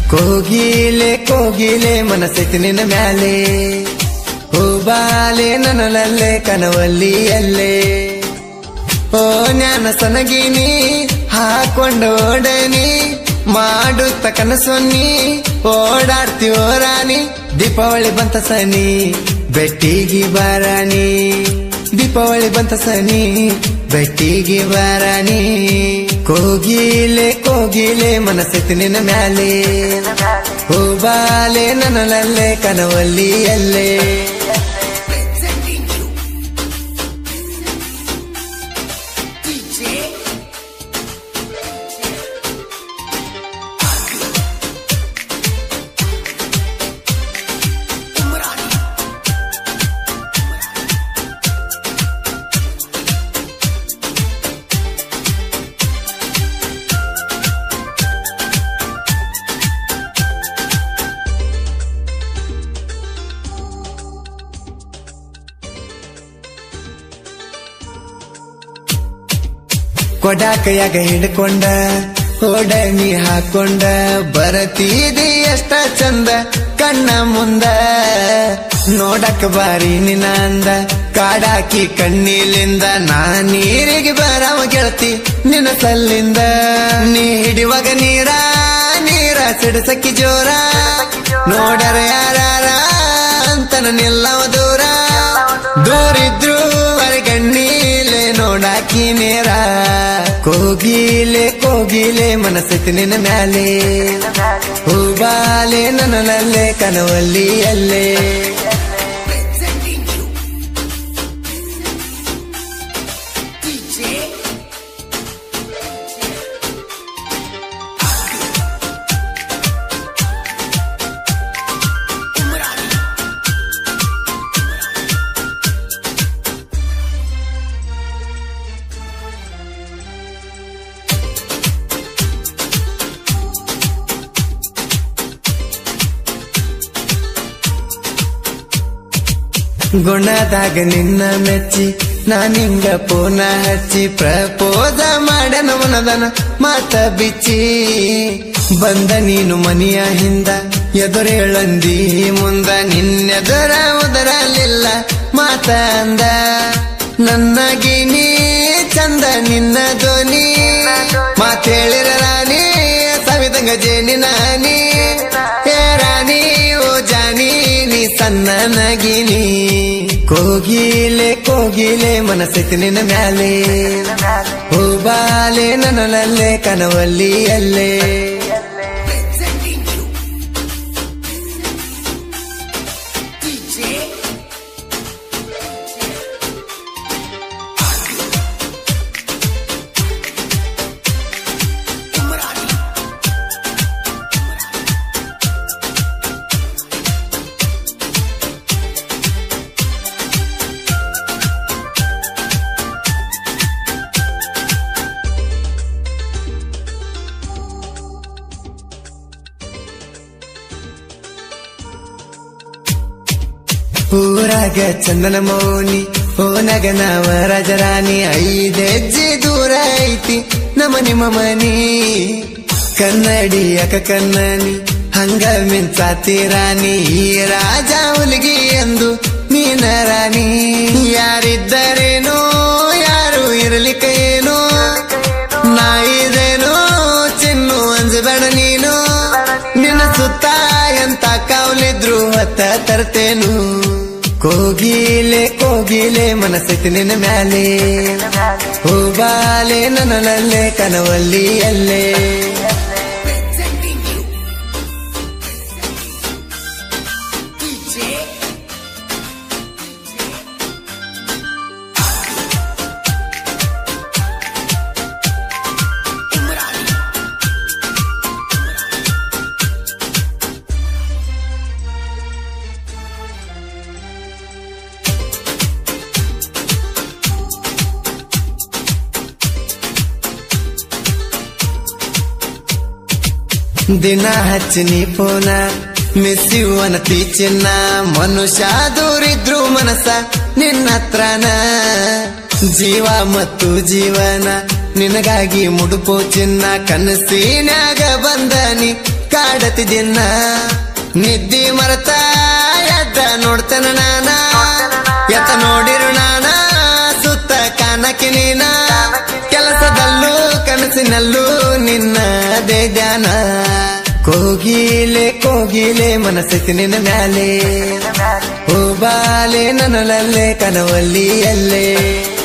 ಕೋಗಿಲೆ ಕೋಗಿಲೆ ಮನಸ್ಸೈತಿ ನಿನ್ನ ಮ್ಯಾಲೆ ಹೂಬಾಲೆ ನನಲಲ್ಲೇ ಕನವಲ್ಲಿಯಲ್ಲೇ ಓ ಜ್ಞಾನ ಸನಗಿನಿ ಹಾಕೊಂಡೋಡನಿ ಮಾಡುತ್ತ ಕನಸೊನ್ನಿ ಓಡಾಡ್ತೀವೋ ರಾಣಿ ದೀಪಾವಳಿ ಬಂತ ಸನಿ ಬೆಟ್ಟಿಗೆ ಬಾರಾಣಿ ದೀಪಾವಳಿ ಬಂತ ಸನಿ ಬೆಟ್ಟಿಗೆ ಬಾರಾಣಿ ಕೋಗಿಲೆ ಕೋಗಿಲೆ ಮನಸ್ಸೈತಿ ನಿನ್ನ ಮ್ಯಾಲೆ ಹೂಬಾಲೆ ನನಲಲ್ಲೇ ಕನವಲ್ಲಿಯಲ್ಲೇ ಕೊಡ ಕೈಯಾಗ ಹಿಡ್ಕೊಂಡ ಓಡಣಿ ಹಾಕೊಂಡ ಬರತೀದಿ ಎಷ್ಟ ಚಂದ ಕಣ್ಣ ಮುಂದ ನೋಡಕ್ ಬಾರಿ ನಿನ್ನ ಅಂದ ಕಾಡಾಕಿ ಕಣ್ಣಿಲಿಂದ ನಾ ನೀರಿಗೆ ಬರವ ಗೆಳತಿ ನಿನ್ನ ಸಲ್ಲಿಂದ ನೀ ಹಿಡಿವಾಗ ನೀರ ನೀರ ಸಿಡಸಕ್ಕಿ ಜೋರ ನೋಡರ ಯಾರ ಅಂತನ ನಿಲ್ಲವ ದೂರ ದೂರಿದ್ರು ಗಣ್ಣೀಲೆ ನೋಡಾಕಿ ನೇರ ಕೋಗಿಲೆ ಕೋಗಿಲೆ ಮನಸ್ಸೈತಿ ನಿನ್ನ ಮ್ಯಾಲೆ ಹೂಬಾಲೆ ನನಲಲ್ಲೇ ಕನವಲ್ಲಿಯಲ್ಲೇ ಗುಣದಾಗ ನಿನ್ನ ಮೆಚ್ಚಿ ನಾನಿಂಗ ಪೋನ ಹಚ್ಚಿ ಪ್ರಪೋದ ಮಾಡನ ಮನದನ ಮಾತ ಬಿಚ್ಚಿ ಬಂದ ನೀನು ಮನಿಯ ಹಿಂದ ಎದುರೇಳಂದಿ ಮುಂದ ನಿನ್ನೆದರ ಉದರಲಿಲ್ಲ ಮಾತ ಅಂದ ನನ್ನಗಿ ನೀ ಚಂದ ನಿನ್ನ ಧ್ವನಿ ಮಾತೇಳಿರ ರಾಣಿ ಸವಿದಂಗ ಜೇನಿನ ನೀ ರಾಣಿ ಓ ಜಾನಿ ನೀ ಸಣ್ಣ ನಗಿನಿ ಕೋಗಿಲೆ ಕೋಗಿಲೆ ಮನಸ್ಸೈತಿ ನಿನ್ನ ಮ್ಯಾಲೆ ಹೂಬಾಲೆ ನನಲಲ್ಲೇ ಕನವಲ್ಲಿಯಲ್ಲೇ ಊರಾಗ ಚಂದನ ಮೌನಿ ಓ ನಗನವ ರಾಜರಾಣಿ 5 ಹೆಜ್ಜೆ ದೂರ ಐತಿ ನಿಮ್ಮ ಮನಿ ಕನ್ನಡಿ ಅಕ ಕನ್ನನಿ ಹಂಗ ಮಿಂಚಾತಿ ರಾಣಿ ಈ ರಾಜ ಹುಲಿಗಿ ಎಂದು ನೀನ ರಾಣಿ ಯಾರಿದ್ದರೇನೋ ಯಾರು ಇರಲಿಕ್ಕೇನೋ ನಾ ಇದೇನೋ ಚಿನ್ನು ಅಂಜಬೇಡ ನೀನು ನಿನ್ನ ಸುತ್ತ ಎಂತ ಕಾವಲಿದ್ರು ಹೊತ್ತ ತರ್ತೇನು ಕೋಗಿಲೆ ಕೋಗಿಲೆ ಮನಸ್ಸೈತಿ ನಿನ್ನ ಮ್ಯಾಲೆ ಹೂಬಾಲೆ ನನಲಲ್ಲೇ ಕನವಲ್ಲಿಯಲ್ಲೇ ದಿನ ಹಚ್ಚಿನಿ ಪೋನ ಮಿಸ್ಸಿವ್ ಅನತಿ ಚಿನ್ನ ಮನುಷ್ಯ ದೂರಿದ್ರು ಮನಸ ನಿನ್ನತ್ರನ ಜೀವ ಮತ್ತು ಜೀವನ ನಿನಗಾಗಿ ಮುಡುಪೋ ಚಿನ್ನ ಕನಸಿನ್ಯಾಗ ಬಂದನಿ ಕಾಡತಿ ದಿನ ನಿದ್ದಿ ಮರತ ಎದ್ದ ನೋಡ್ತೇನ ನಾನ ಎತ್ತ ನೋಡಿರು ನಾನ ಸುತ್ತ ಕಾಣಕಿ ನೀನ ಕೆಲಸದಲ್ಲೂ ಕನಸಿನಲ್ಲೂ ನಿನ್ನದೇ ಧ್ಯಾನ ಕೋಗಿಲೆ ಕೋಗಿಲೆ ಮನಸ್ಸೈತಿ ನಿನ್ನ ಮ್ಯಾಲೆ ಹೂಬಾಲೆ ನನ್ನಲಲ್ಲೇ ಕನವಲ್ಲಿಯಲ್ಲೇ